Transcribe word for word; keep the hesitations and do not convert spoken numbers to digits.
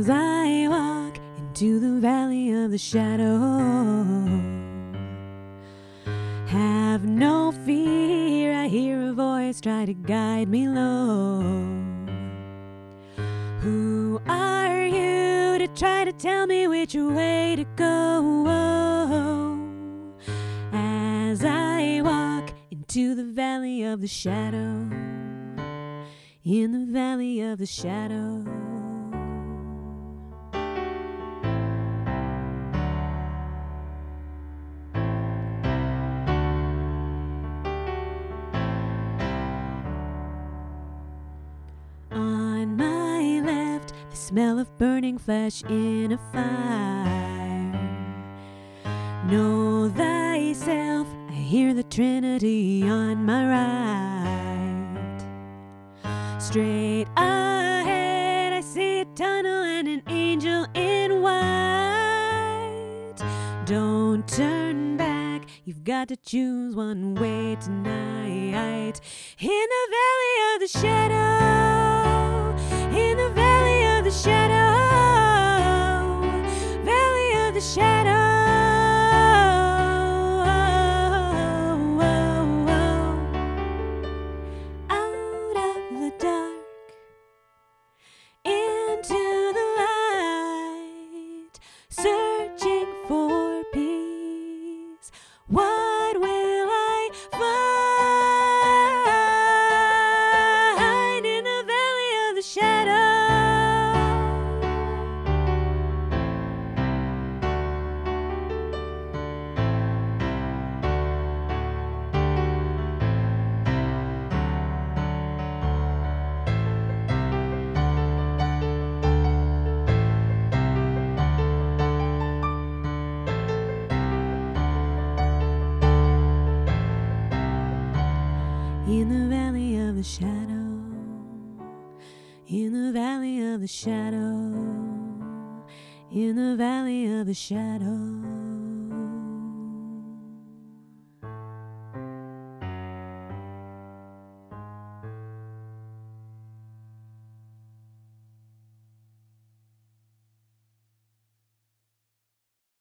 I walk into the valley of the shadow, have no fear, I hear a voice try to guide me low. Who are you to try to tell me which way to go? As I walk into the valley of the shadow, in the valley of the shadow. On my left, the smell of burning flesh in a fire. Know thyself, I hear the Trinity on my right. Straight ahead, I see a tunnel and an angel in white. Don't turn back, you've got to choose one way tonight. In the valley of the shadow, in the valley of the shadow, valley of the shadow. Out of the dark, into the light, searching for peace. What will I find in the valley of the shadow? In the valley of the shadow, in the valley of the shadow, in the valley of the shadow.